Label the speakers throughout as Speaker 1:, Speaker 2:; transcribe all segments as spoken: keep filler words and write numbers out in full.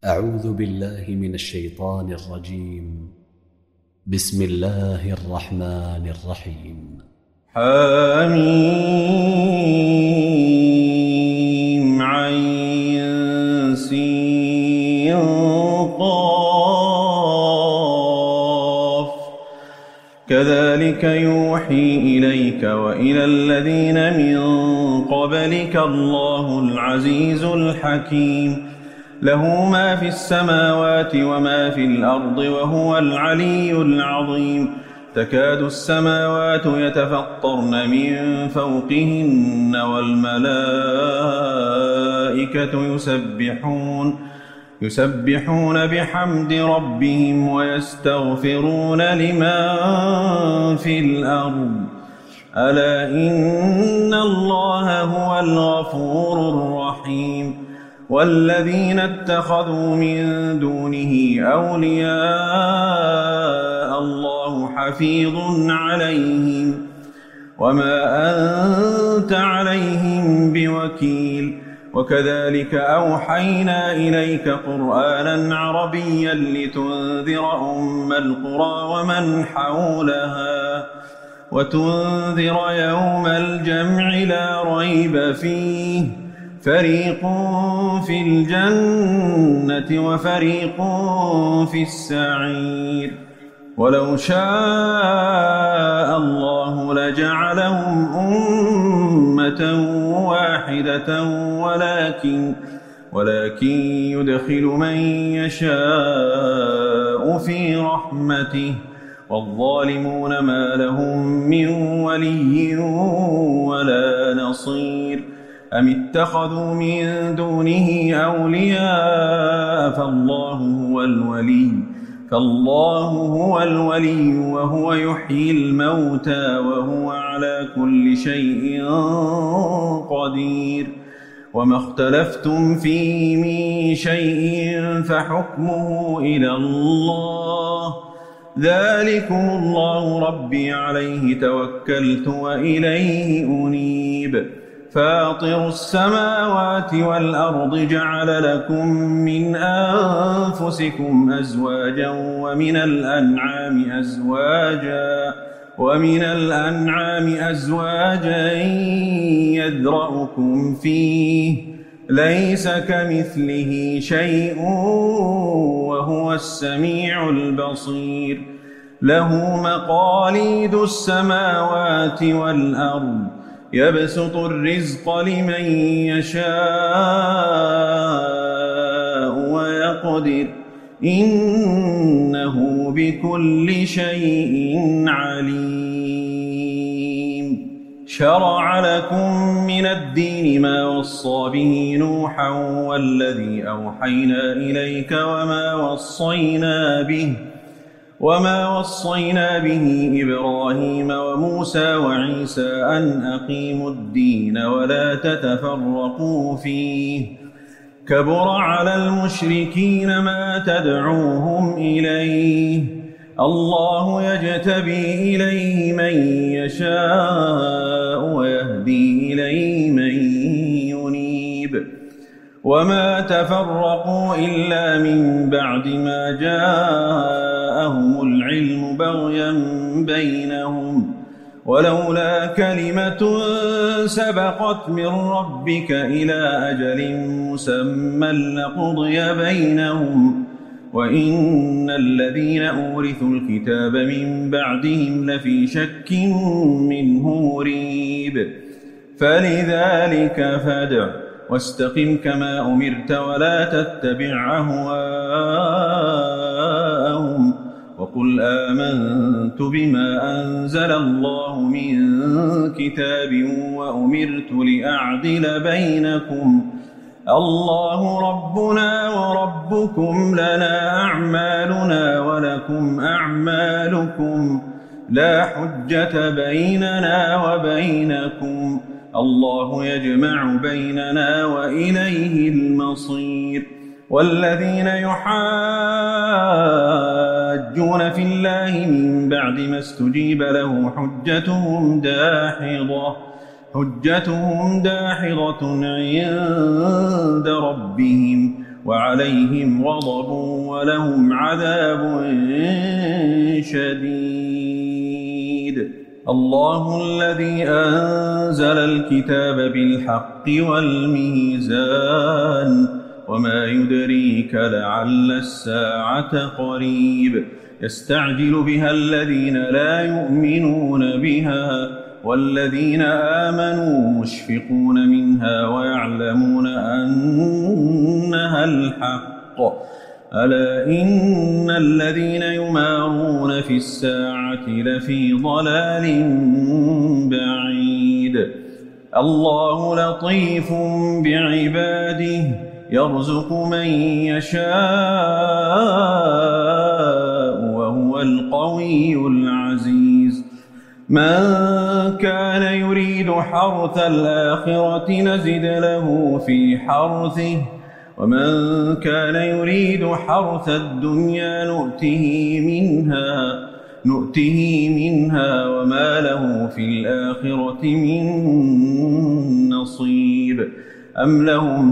Speaker 1: أعوذ بالله من الشيطان الرجيم. بسم الله الرحمن الرحيم.
Speaker 2: حميم عين سين قاف كذلك يوحي إليك وإلى الذين من قبلك الله العزيز الحكيم له ما في السماوات وما في الأرض وهو العلي العظيم تكاد السماوات يتفطرن من فوقهن والملائكة يسبحون يسبحون بحمد ربهم ويستغفرون لمن في الأرض ألا إن الله هو الغفور الرحيم والذين اتخذوا من دونه أولياء الله حفيظ عليهم وما أنت عليهم بوكيل وكذلك أوحينا إليك قرآنا عربيا لتنذر أم القرى ومن حولها وتنذر يوم الجمع لا ريب فيه فريق في الجنة وفريق في السعير ولو شاء الله لجعلهم أمة واحدة ولكن ولكن يدخل من يشاء في رحمته والظالمون ما لهم من ولي ولا نصير أم اتخذوا من دونه أولياء فالله هو الولي فالله هو الولي وهو يحيي الموتى وهو على كل شيء قدير وما اختلفتم فيه من شيء فحكمه إلى الله ذلكم الله ربي عليه توكلت وإليه أنيب فاطر السماوات والأرض جعل لكم من أنفسكم أزواجا ومن الأنعام أزواجا ومن الأنعام أزواجا يذرأكم فيه ليس كمثله شيء وهو السميع البصير له مقاليد السماوات والأرض يبسط الرزق لمن يشاء ويقدر إنه بكل شيء عليم شرع لكم من الدين ما وصى به نوحا والذي أوحينا إليك وما وصينا به وما وصينا به إبراهيم وموسى وعيسى أن أقيموا الدين ولا تتفرقوا فيه كبر على المشركين ما تدعوهم إليه الله يجتبي إليه من يشاء ويهدي إليه من ينيب وما تفرقوا إلا من بعد ما جاءهم العلم بغيا بينهم ولولا كلمة سبقت من ربك إلى أجل مسمى لقضي بينهم وإن الذين أورثوا الكتاب من بعدهم لفي شك منه مريب فلذلك فادع واستقم كما أمرت ولا تتبع أهواءهم وقل آمنت بما أنزل الله من كتاب وأمرت لأعدل بينكم الله ربنا وربكم لنا أعمالنا ولكم أعمالكم لا حجة بيننا وبينكم الله يجمع بيننا وإليه المصير والذين يحاجون في الله من بعد ما استجيب له حجتهم داحضة حجتهم داحضة عند ربهم وعليهم غضب ولهم عذاب شديد. الله الذي أنزل الكتاب بالحق والميزان وما يدريك لعل الساعة قريب. يستعجل بها الذين لا يؤمنون بها والذين آمنوا مشفقون منها ويعلمون أنها الحق. ألا إن الذين يمارون في الساعة لفي ضلال بعيد. الله لطيف بعباده يرزق من يشاء وهو القوي العزيز. من كان يريد حرث الآخرة نزد له في حرثه ومن كان يريد حرث الدنيا نؤته منها نؤته منها وما له في الآخرة من نصيب. أم لهم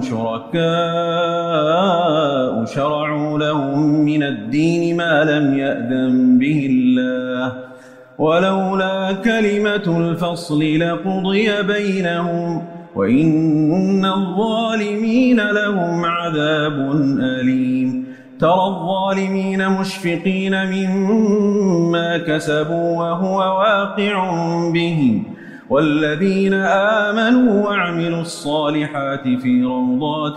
Speaker 2: شركاء شرعوا لهم من الدين ما لم يأذن به الله ولولا كلمة الفصل لقضي بينهم وإن الظالمين لهم عذاب أليم. ترى الظالمين مشفقين مما كسبوا وهو واقع بهم والذين آمنوا وعملوا الصالحات في روضات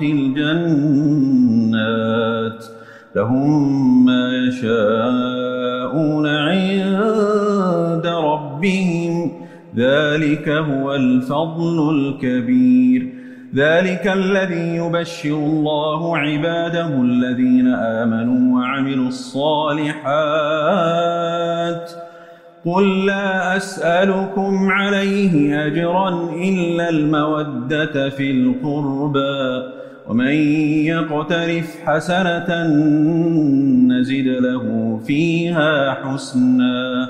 Speaker 2: الجنات لهم ما يشاءون عند ربهم ذلك هو الفضل الكبير. ذلك الذي يبشر الله عباده الذين آمنوا وعملوا الصالحات. قل لا أسألكم عليه أجرا إلا المودة في القربى ومن يقترف حسنة نزد له فيها حسنا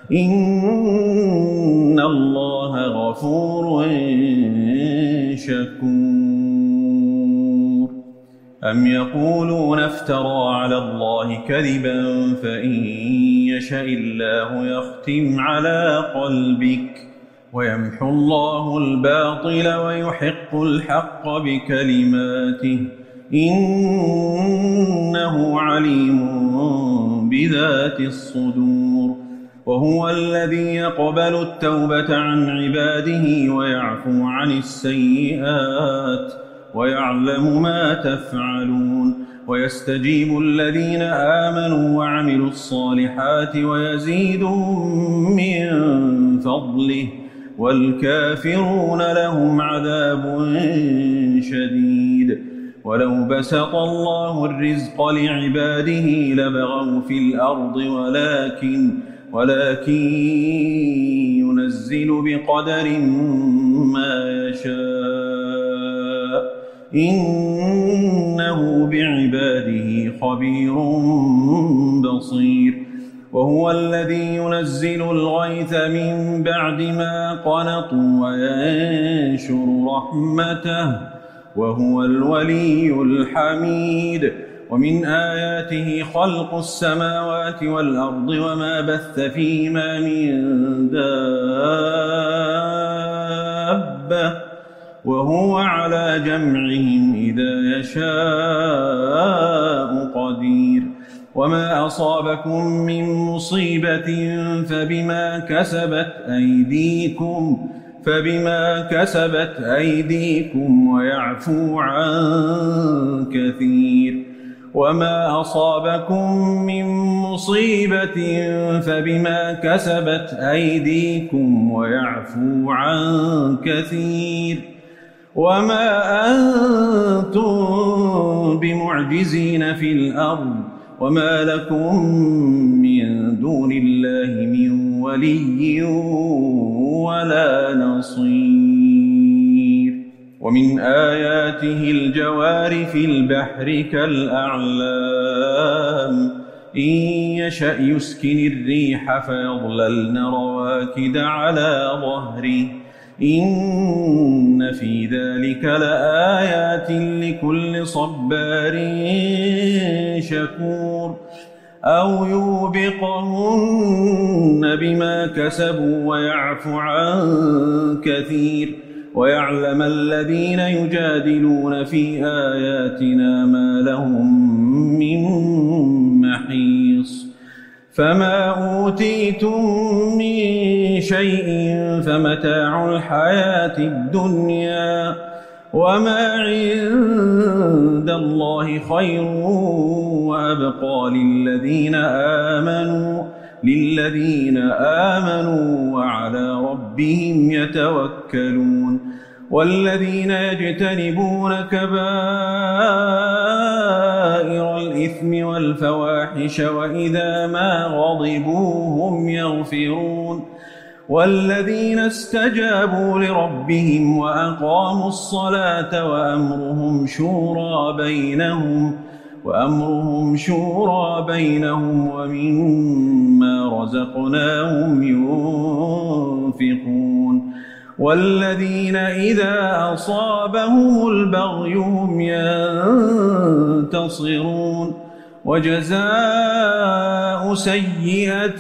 Speaker 2: إن الله غفور شكور. أم يقولون افترى على الله كذبا فإن يشاء الله يختم على قلبك ويمحو الله الباطل ويحق الحق بكلماته إنه عليم بذات الصدور. وهو الذي يقبل التوبة عن عباده ويعفو عن السيئات ويعلم ما تفعلون ويستجيب الذين آمنوا وعملوا الصالحات ويزيدهم من فضله والكافرون لهم عذاب شديد. ولو بسط الله الرزق لعباده لبغوا في الأرض ولكن ولكن ينزل بقدر ما يشاء إنه بعباده خبير بصير. وهو الذي ينزل الغيث من بعد ما قنطوا وينشر رحمته وهو الولي الحميد. ومن آياته خلق السماوات والأرض وما بث فيهما من دابة وهو على جمعهم إذا يشاء قدير. وما أصابكم من مصيبة فبما كسبت أيديكم فبما كسبت أيديكم ويعفو عن كثير. وما أصابكم من مصيبة فبما كسبت أيديكم ويعفو عن كثير. وما أنتم بمعجزين في الأرض وما لكم من دون الله من ولي ولا نصير. ومن آياته الجوار في البحر كالأعلام إن يشأ يسكن الريح فيظللن رواكد على ظهره إن في ذلك لآيات لكل صبار شكور أو يوبقهن بما كسبوا ويعفو عن كثير ويعلم الذين يجادلون في آياتنا ما لهم من محيص فما أوتيتم من شيء فمتاع الحياة الدنيا وما عند الله خير وأبقى للذين آمنوا للذين آمنوا وعلى ربهم يتوكلون والذين يجتنبون كبائر الإثم والفواحش وإذا ما غضبوا هم يغفرون والذين استجابوا لربهم وأقاموا الصلاة وأمرهم شورى بينهم وأمرهم شورى بينهم ومما رزقناهم ينفقون والذين إذا أصابهم البغي هم ينتصرون وجزاء سيئة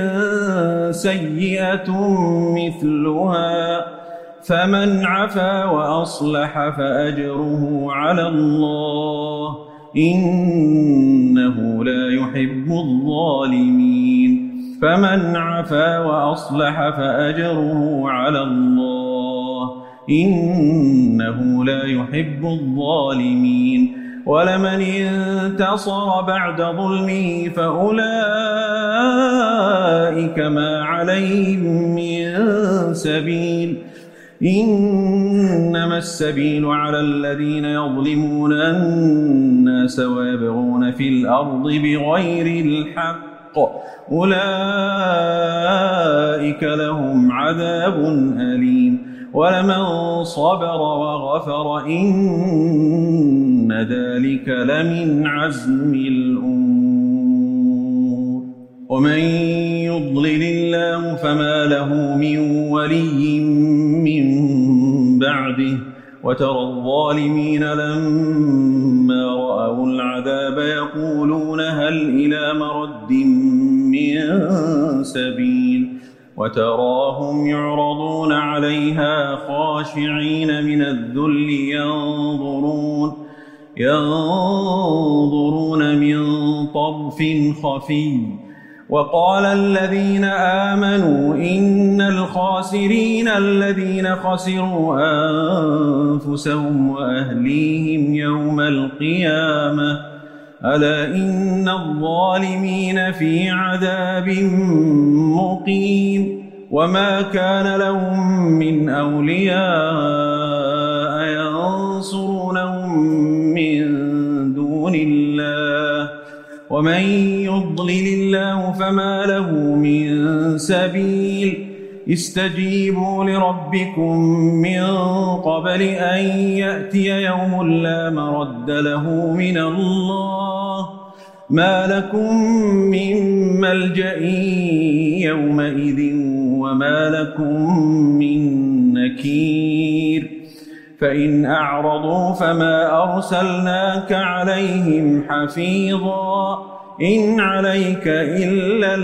Speaker 2: سيئة مثلها فمن عفا وأصلح فأجره على الله إنه لا يحب الظالمين فمن عفا وأصلح فأجره على الله إنه لا يحب الظالمين ولمن انتصر بعد ظلمه فأولئك ما عليهم من سبيل إنما السبيل على الذين يظلمون الناس ويبغون في الأرض بغير الحق أولئك لهم عذاب أليم ولمن صبر وغفر إن ذلك لمن عزم الأمور ومن يضلل الله فما له من ولي من بعده وترى الظالمين لما رأوا العذاب يقولون هل إلى مرد من سبيل وتراهم يعرضون عليها خاشعين من الذل ينظرون ينظرون من طرف خفي وقال الذين آمنوا إن الخاسرين الذين خسروا أنفسهم وأهليهم يوم القيامة ألا إن الظالمين في عذاب مقيم وما كان لهم من أولياء ينصرونهم من دون الله ومن يضلل الله فما له من سبيل استجيبوا لربكم من قبل أن يأتي يوم لا مرد له من الله ما لكم من ملجأ يومئذ وما لكم من نكير فإن أعرضوا فما أرسلناك عليهم حفيظا إن عليك إلا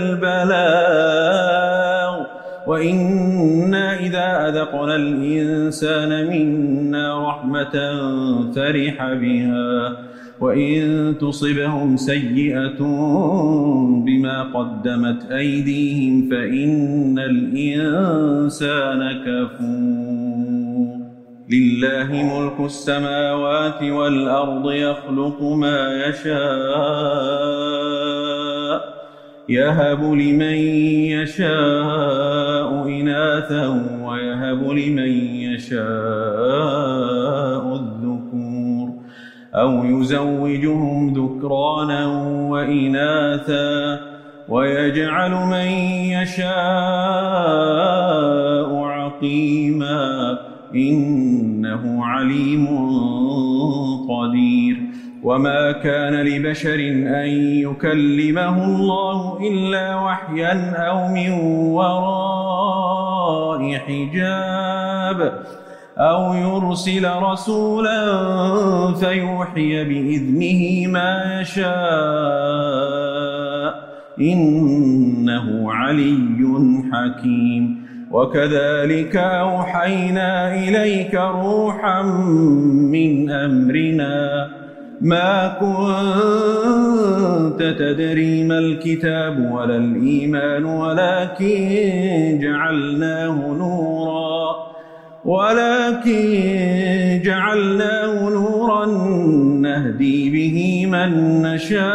Speaker 2: البلاغ وإنا إذا أذقنا الإنسان منا رحمة فرح بها وإن تصبهم سيئة بما قدمت أيديهم فإن الإنسان كفور لله ملك السماوات والأرض يخلق ما يشاء يهب لمن يشاء إناثا ويهب لمن يشاء الذكور أو يزوجهم ذكرانا وإناثا ويجعل من يشاء عقيما إنه عليم قدير وما كان لبشر أن يكلمه الله إلا وحيا أو من وراء حجاب أو يرسل رسولا فيوحي بإذنه ما يشاء إنه علي حكيم. وكذلك أوحينا إليك روحا من أمرنا ما كنت تدري ما الكتاب ولا الإيمان ولكن جعلناه نورا ولكن جعلناه نورا نهدي به من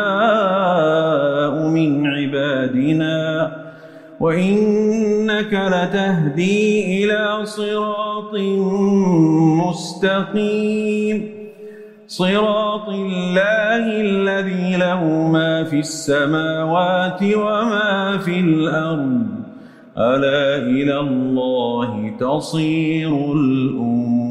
Speaker 2: نشاء من عبادنا وإنك لتهدي إلى صراط مستقيم صراط الله الذي له ما في السماوات وما في الأرض ألا إلى الله تصير الأمور.